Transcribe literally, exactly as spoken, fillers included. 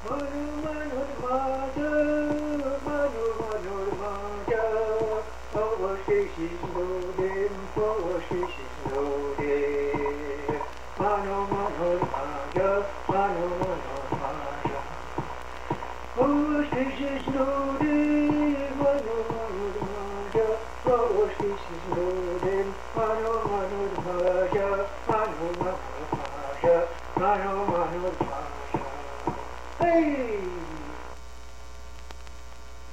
Manu Manu Mada, Manu Manu Mada, Power Stations loaded, Power Stations loaded. Manu Manu Mada, Manu Manu Mada, Power Stations loaded.